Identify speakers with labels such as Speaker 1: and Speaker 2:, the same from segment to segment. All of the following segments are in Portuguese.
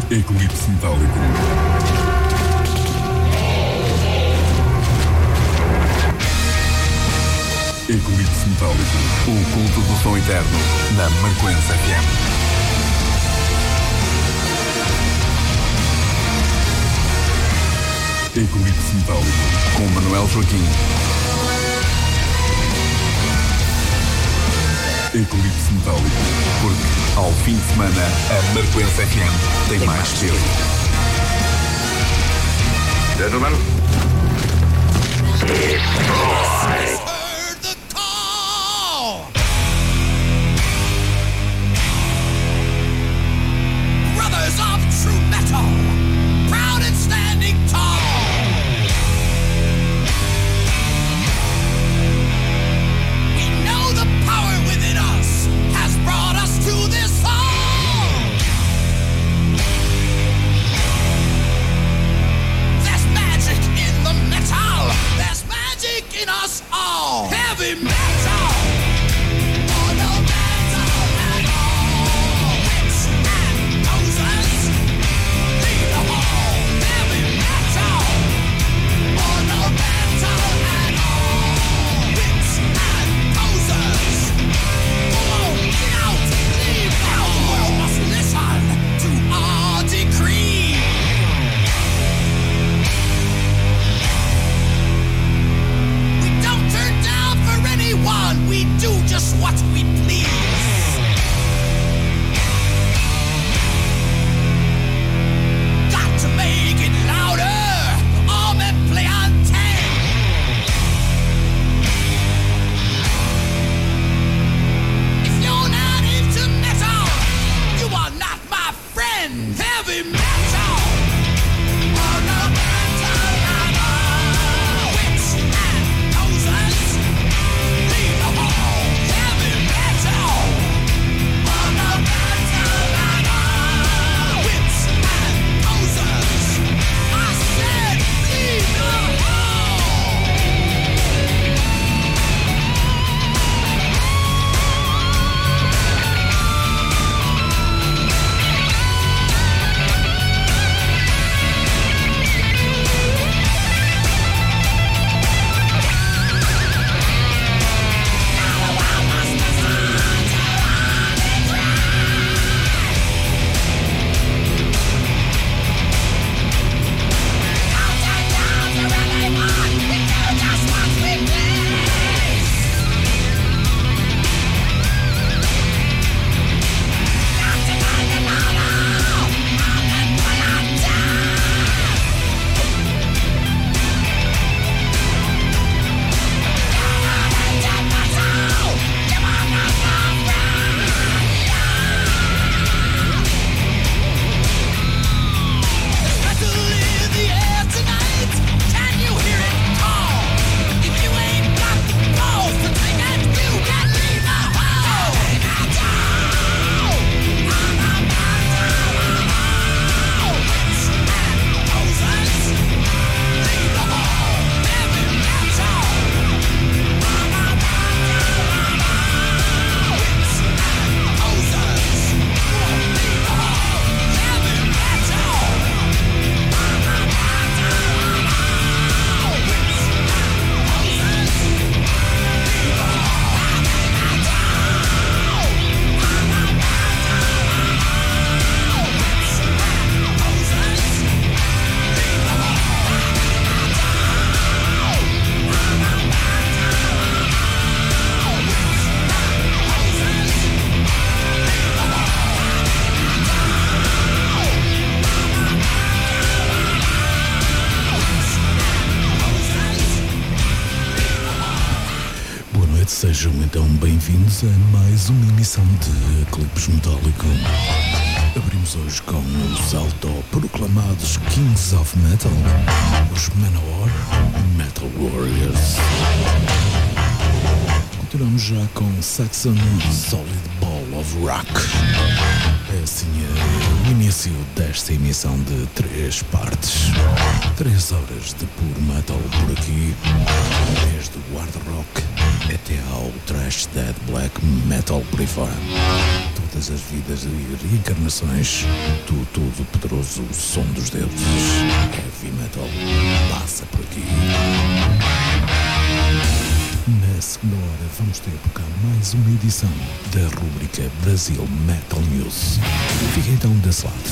Speaker 1: Eclipse Metálico. Eclipse Metálico. O culto do som eterno na Marquense FM. Eclipse Metálico com Manuel Joaquim. Eclipse Metálico, porque ao fim de semana a Marquense FM tem mais estilo.
Speaker 2: Gentlemen,
Speaker 3: Heard the call! Brothers of true metal, proud and standing tall. We know the power within us has brought us to this song. There's magic in the metal. There's magic in us all. Heavy metal. Oh, no metal at all. Witch and posers, leave them all. Heavy metal. Oh, no metal at all. Witch and posers. Go on, get out, leave out. The world must listen to our decree. We don't turn down for anyone. We do just what we please. Got to make it louder. All men play on 10. If you're not into metal, you are not my friend. Heavy metal. Oh, no metal at all. Witch and posers, leave them all. Heavy metal. Oh, no metal at all. Witch and posers, I said leave them all.
Speaker 4: Sejam então bem-vindos a mais uma emissão de Eclipse Metálico. Abrimos hoje com os autoproclamados Kings of Metal, os Manowar Metal Warriors. Continuamos já com Saxon Solid Ball of Rock. É assim o início desta emissão de 3 partes. 3 horas de puro metal por aqui, desde o hard rock até ao thrash death black metal por aí fora. todas as vidas e reencarnações do todo-poderoso som dos deuses. Heavy Metal passa por aqui. Na segunda hora vamos ter por cá mais uma edição da rubrica Brasil Metal News. Fica então desse lado.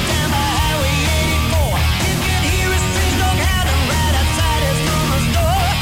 Speaker 3: Highway 84, you can hear a strange dog howling right outside his mama's door.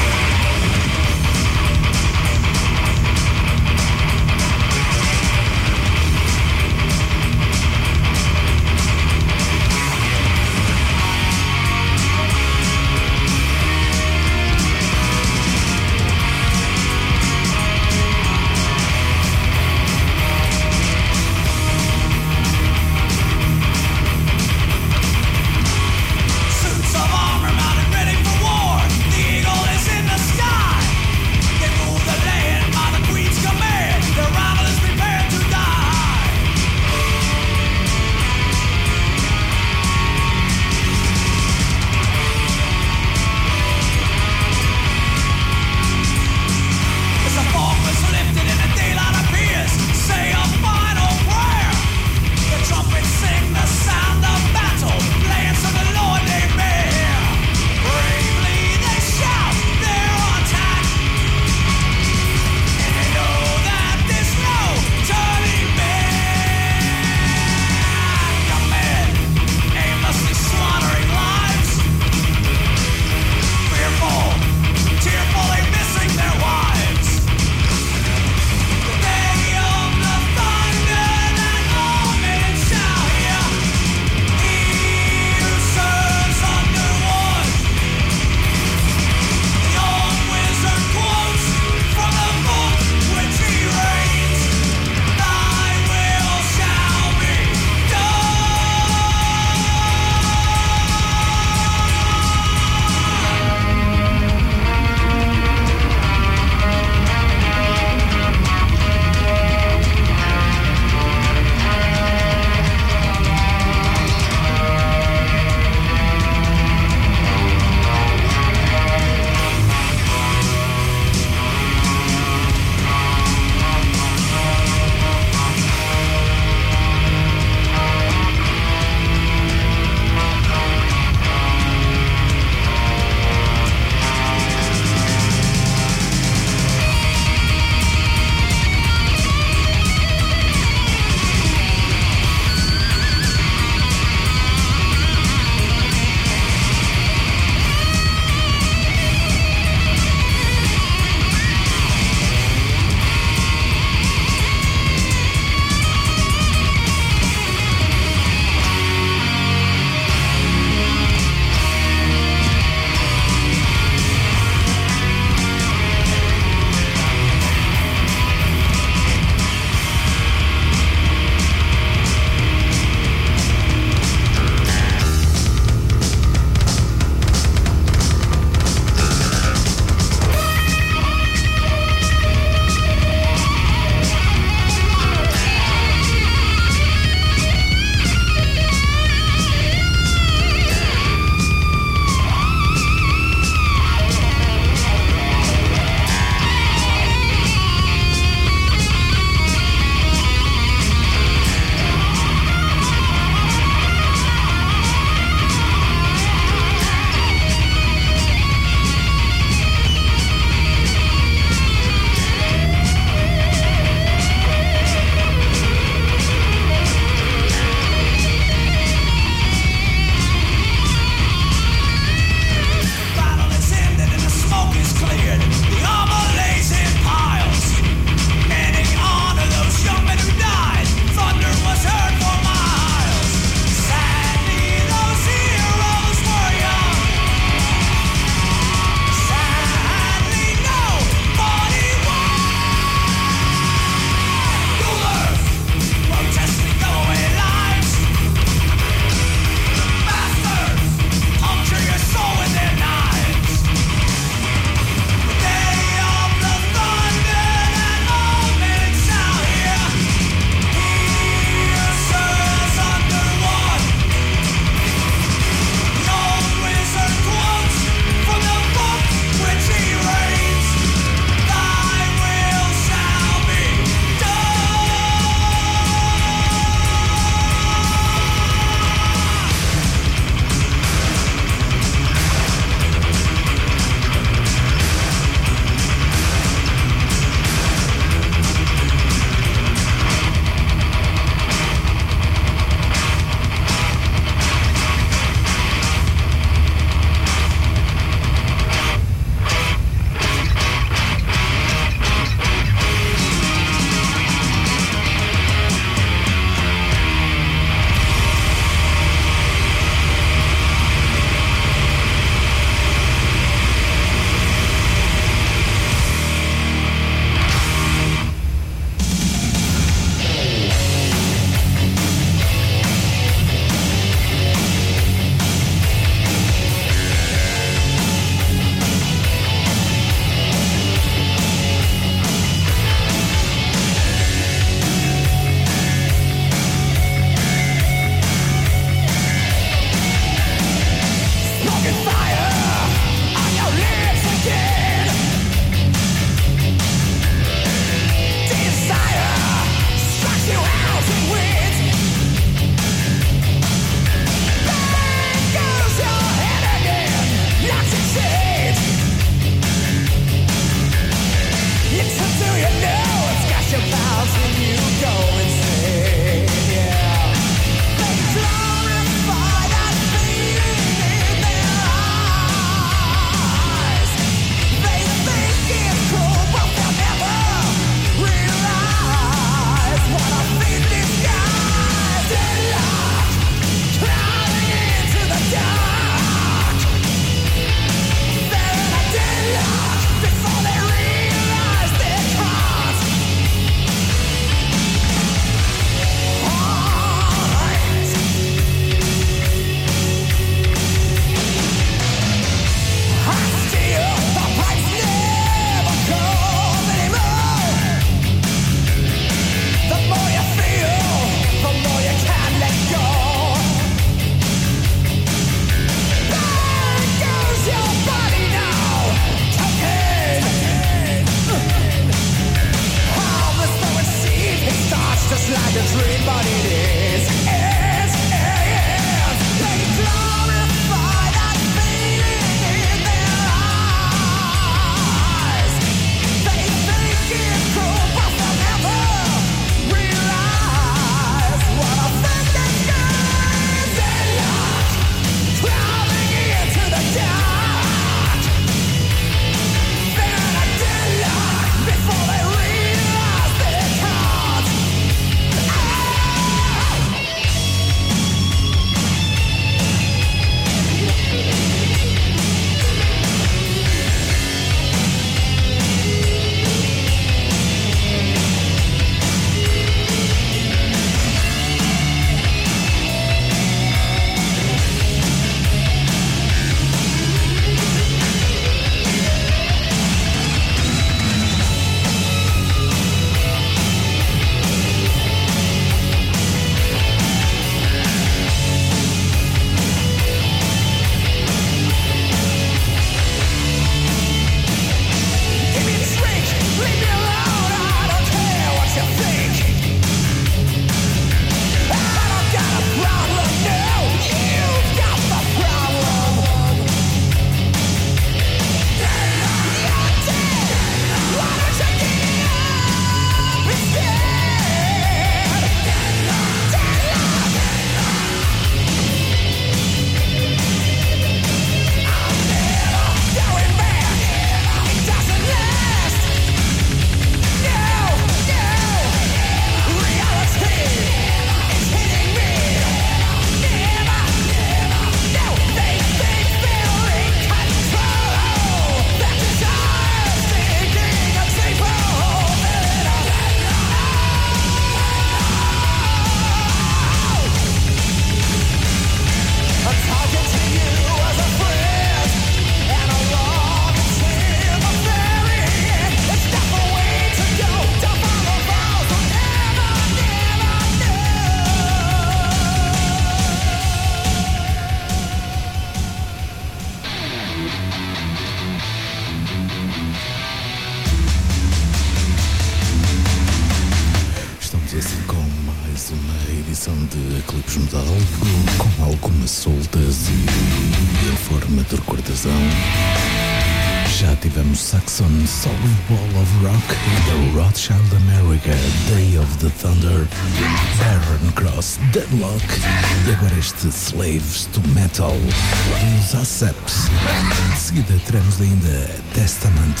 Speaker 4: clipes metálico com algumas soltas e em forma de recordação. Já tivemos Saxon, Solid Wall of Rock, The Rothschild America, Day of the Thunder, Barren Cross, Deadlock e agora este Slaves to Metal dos Accepts. De seguida teremos ainda Testament.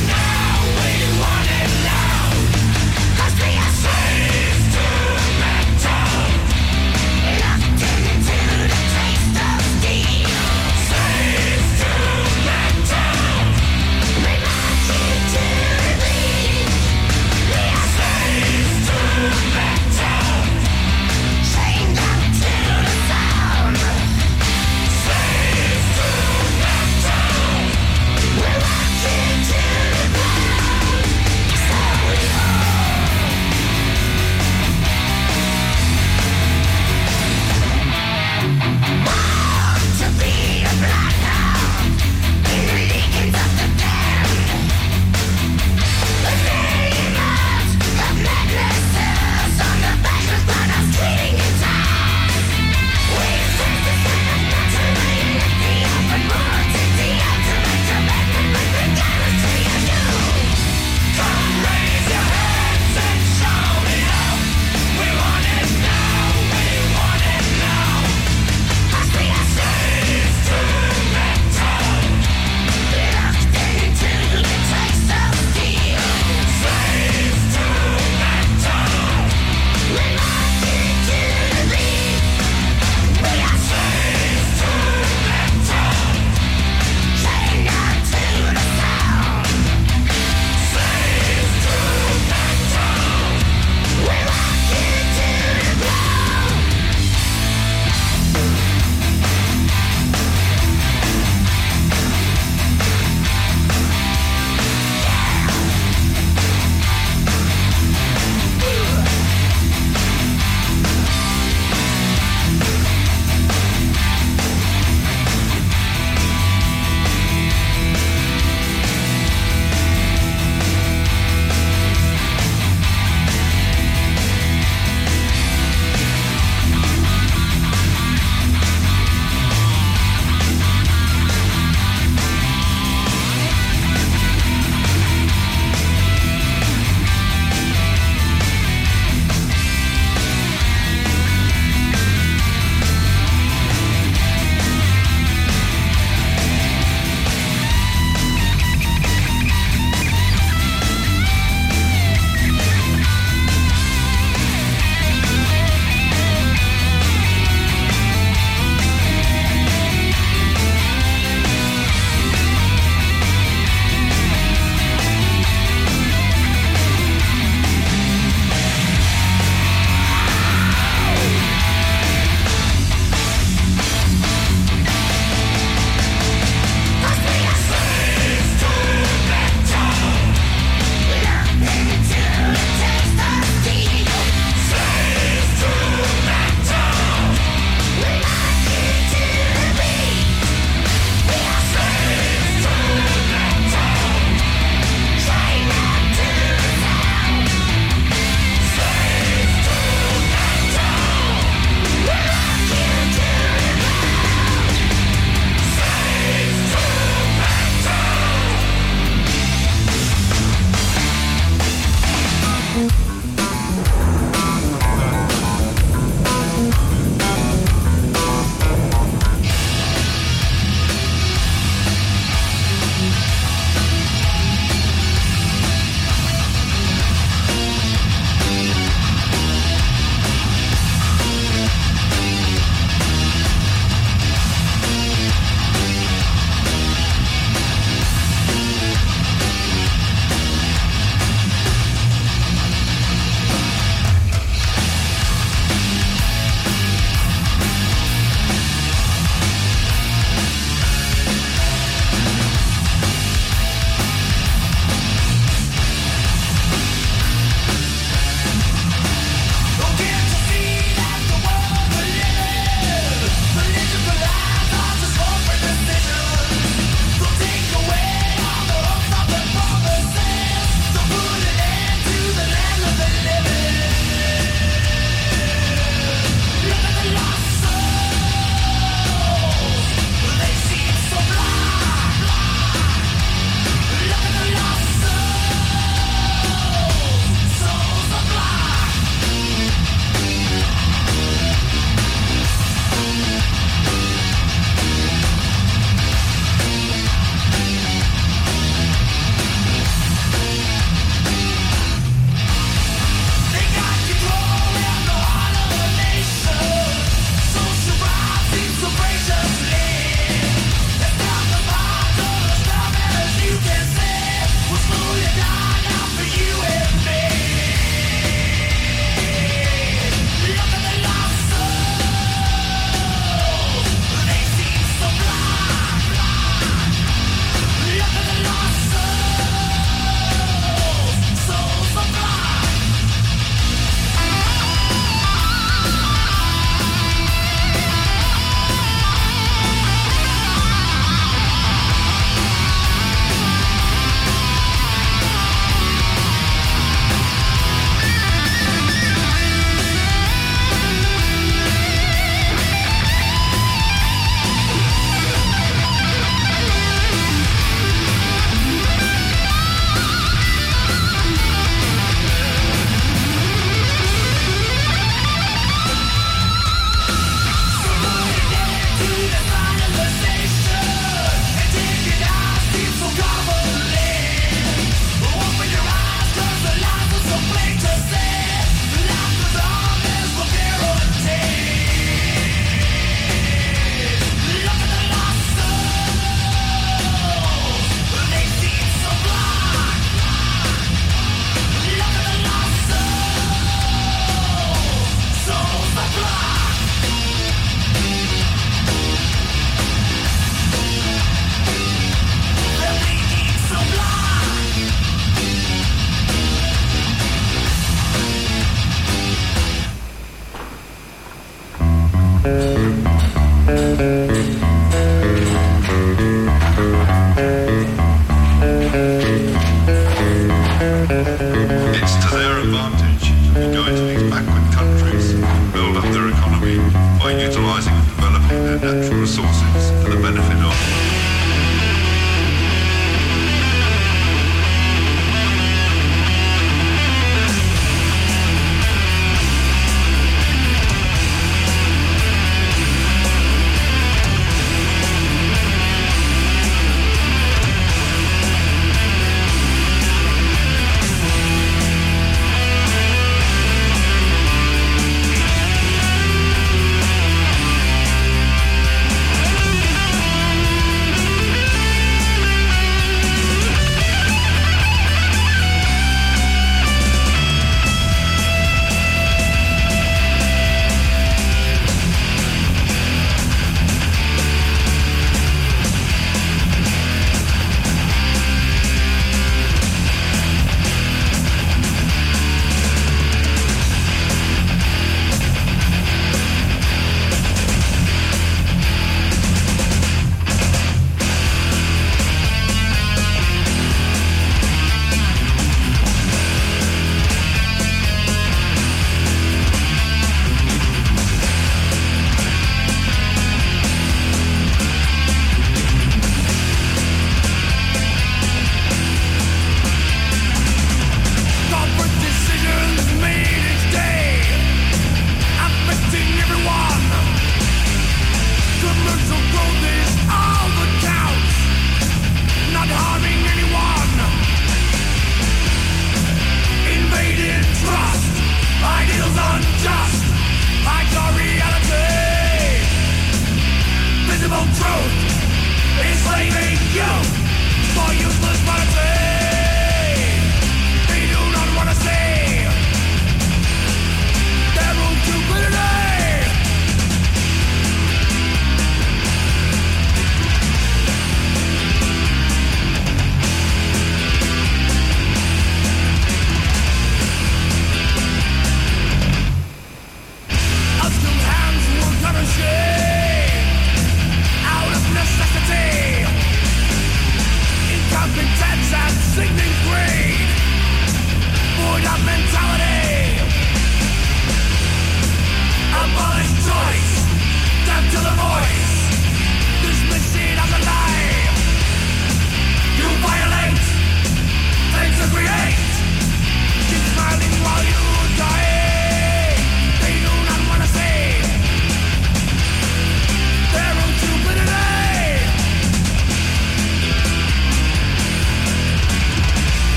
Speaker 3: We are slaves to man.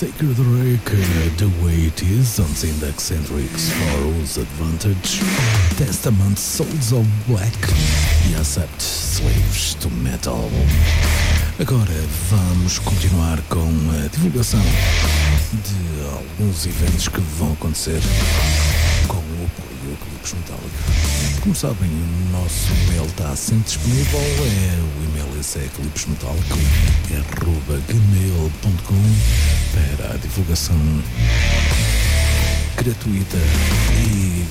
Speaker 4: Sacred Rake, The Way It Is, on Zindex Hendrix, For Whose Advantage, Testament, Souls of Black e Accept, Slaves to Metal. Agora vamos continuar com a divulgação de alguns eventos que vão acontecer com o apoio Eclipse Metálico. Como sabem, o nosso e-mail está sempre disponível, o e-mail é eclipsemetálico@gmail.com para a divulgação gratuita e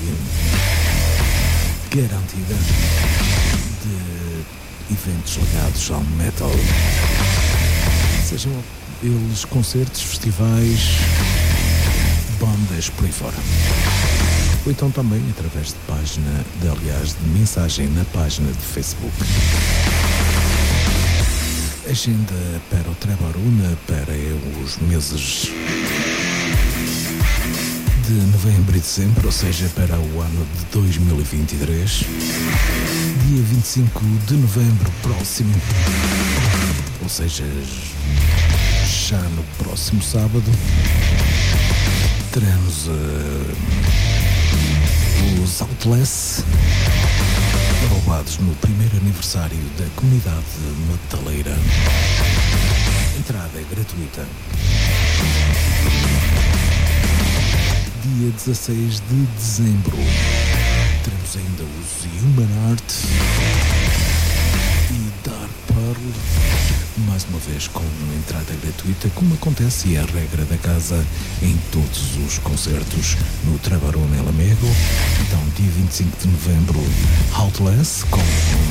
Speaker 4: garantida de eventos ligados ao metal, sejam eles concertos, festivais, bandas por aí fora, ou então também através de página, de mensagem na página de Facebook. Agenda para o Trebaruna para os meses de novembro e dezembro, ou seja, para o ano de 2023. Dia 25 de novembro próximo, ou seja, já no próximo sábado, teremos os Outless, roubados no primeiro aniversário da comunidade metaleira. Entrada é gratuita. Dia 16 de dezembro teremos ainda os Human Art e Dark Pearl, mais uma vez com entrada gratuita, como acontece e é a regra da casa em todos os concertos no Trabarone El Amigo. Então, dia 25 de novembro, Outless, com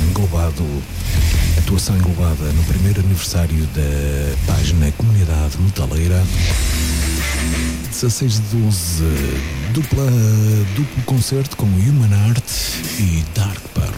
Speaker 4: atuação englobada no primeiro aniversário da página Comunidade Metaleira. 16 de 12, duplo concerto com Human Art e Dark Pearl.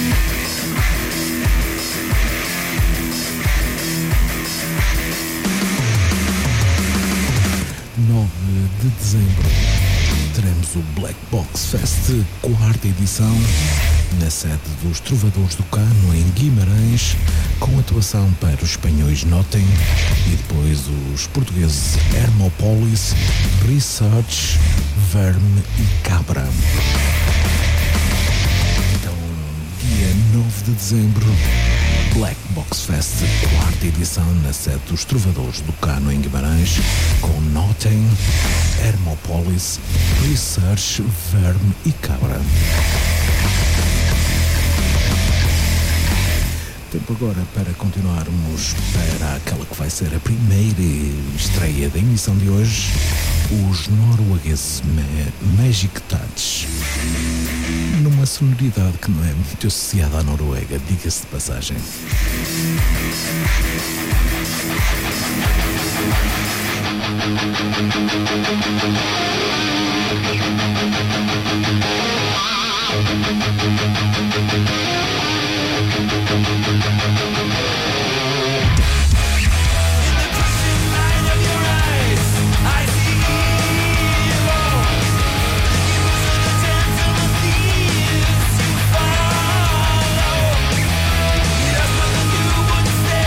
Speaker 4: De dezembro teremos o Black Box Fest, quarta edição, na sede dos Trovadores do Cano, em Guimarães, com atuação para os espanhóis Notem e depois os portugueses Hermopolis, Research, Verme e Cabra. Então, dia 9 de dezembro, Black Box Fest, quarta edição, na sede dos Trovadores do Cano, em Guimarães, com Notem, Hermopolis, Research, Verme e Cabra. Tempo agora para continuarmos para aquela que vai ser a primeira estreia da emissão de hoje, os noruegueses Magic Touch, numa sonoridade que não é muito associada à Noruega, diga-se de passagem.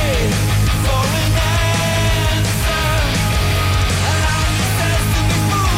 Speaker 3: For an answer, allow yourself to be moved.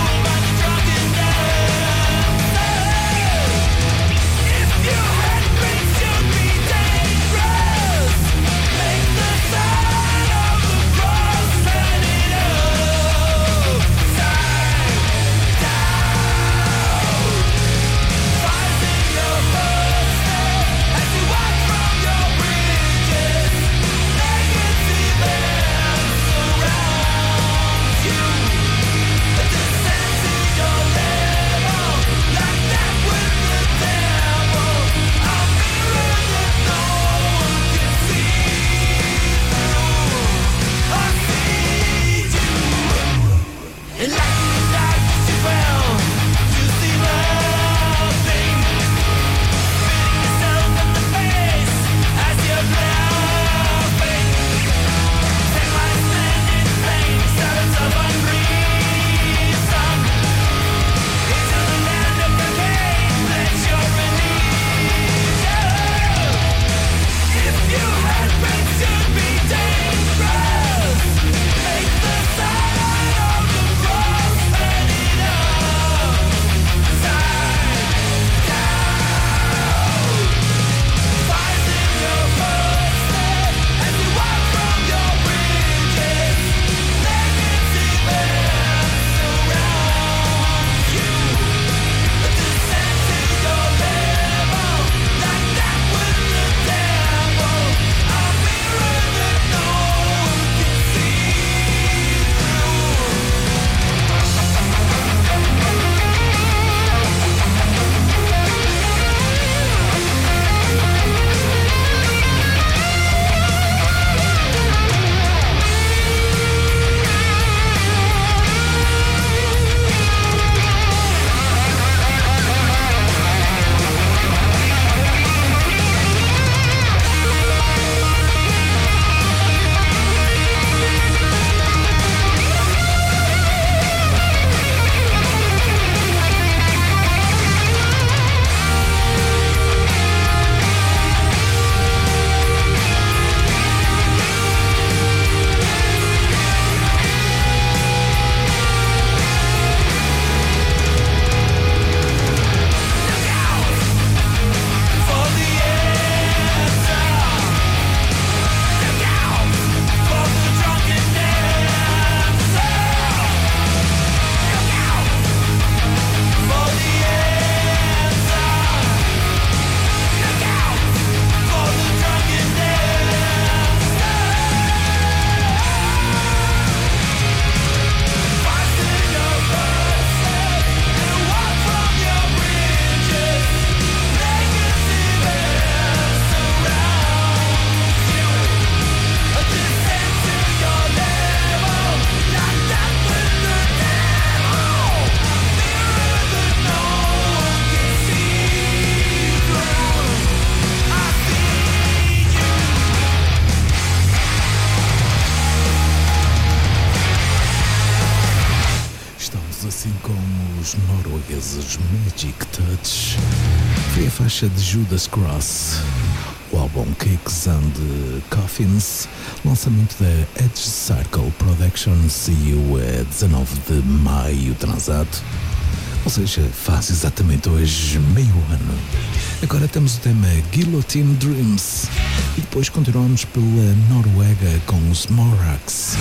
Speaker 4: assim com os noruegueses Magic Touch. Foi a faixa de Judas Cross, o álbum Cakes and Coffins, lançamento da Edge Circle Productions, e o 19 de maio transado, ou seja, faz exatamente hoje meio ano. Agora temos o tema Guillotine Dreams e depois continuamos pela Noruega com os Morax.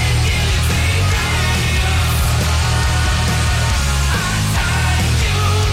Speaker 2: You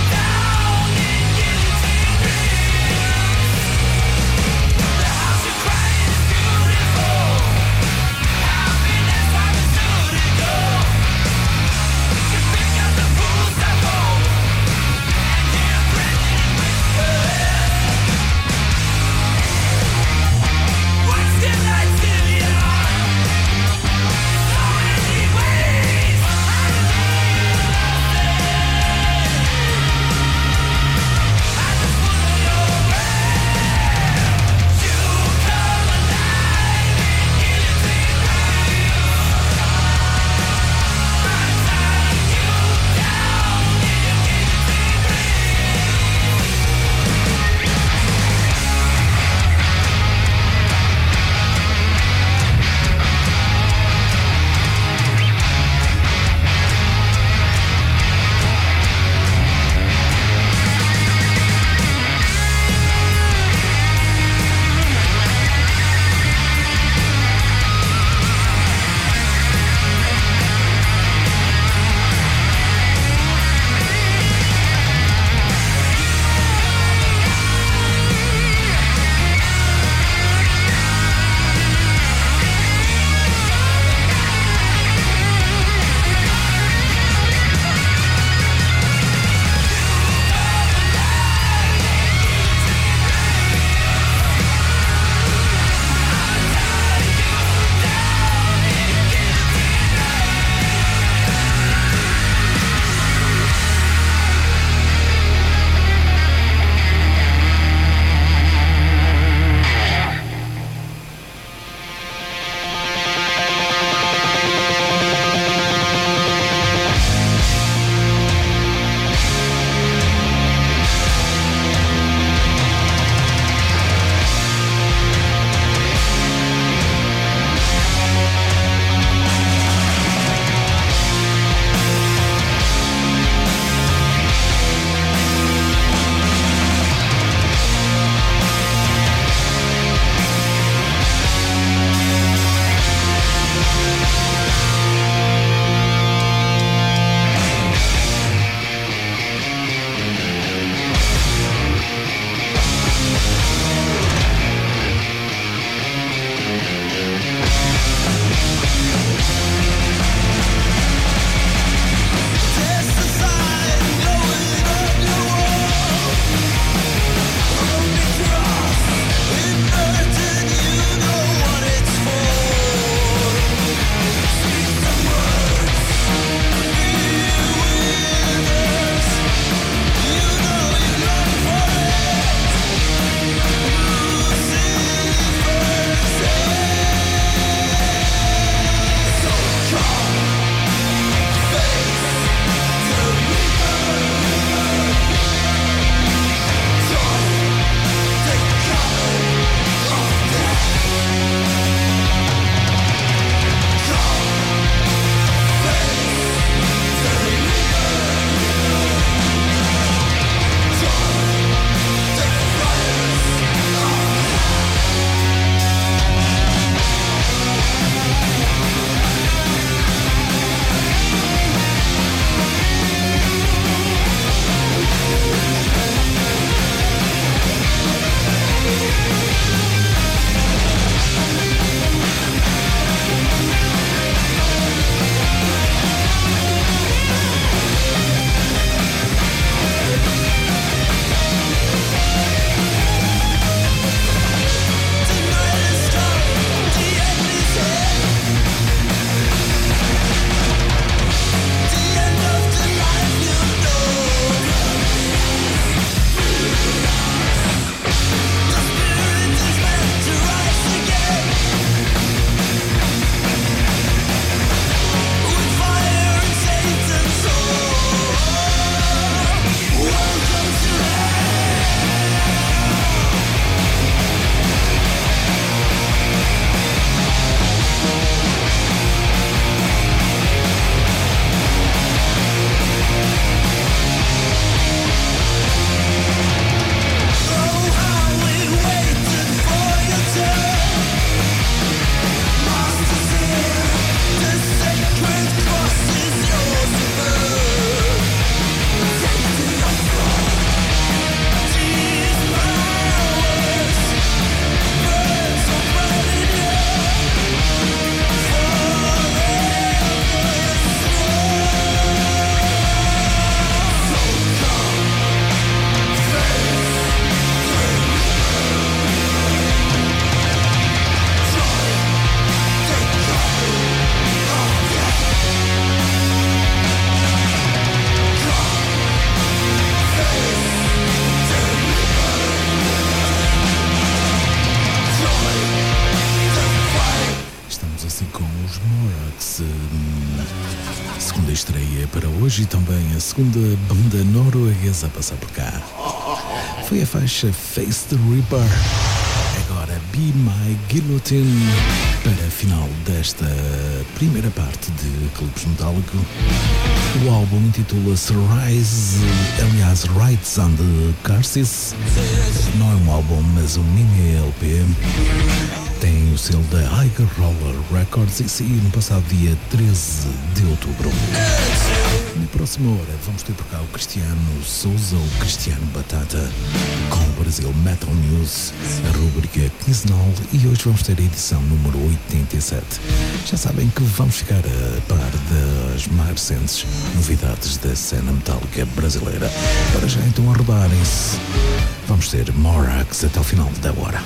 Speaker 4: para hoje e também a segunda banda norueguesa a passar por cá. Foi a faixa Face the Reaper. Agora Be My Guillotine para a final desta primeira parte de Clipes Metálico. O álbum intitula-se Rise, aliás Rights on the Curses. Não é um álbum, mas um mini LP. Tem o selo da High Roller Records e saiu no passado dia 13 de outubro. Na próxima hora vamos ter por cá o Cristiano Souza, o Cristiano Batata, com o Brasil Metal News, a rubrica quinzenal, e hoje vamos ter a edição número 87. Já sabem que vamos ficar a par das mais recentes novidades da cena metálica brasileira. Para já então arrodarem-se, vamos ter Morax até o final da hora.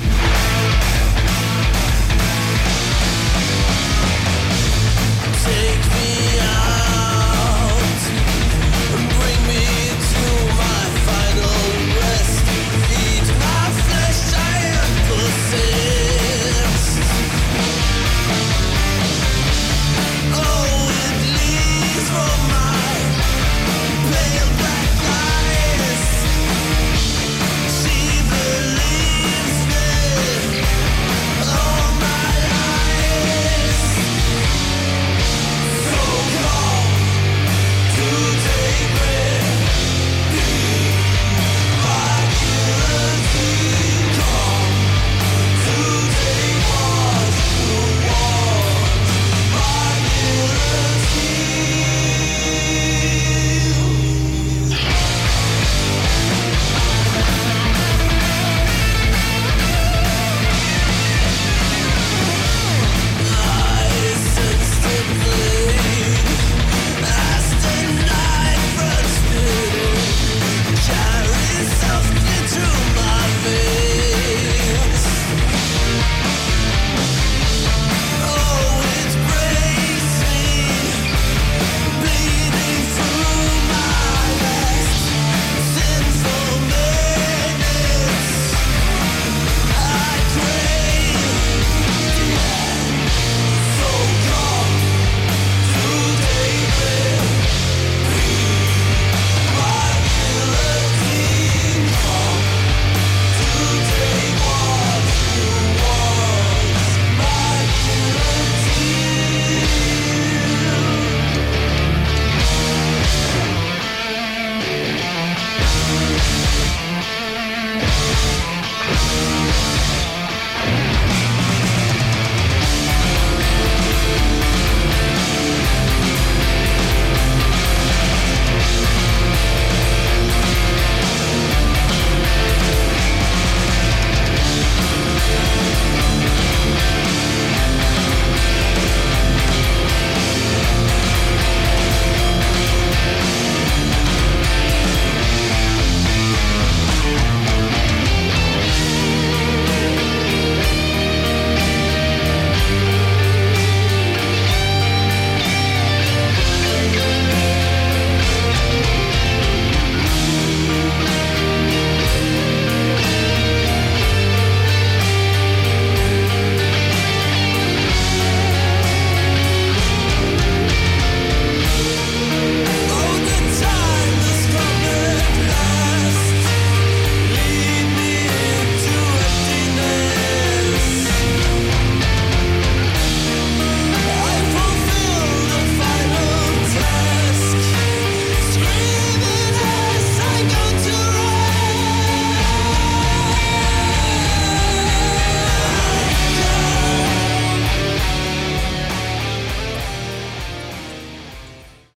Speaker 3: Take me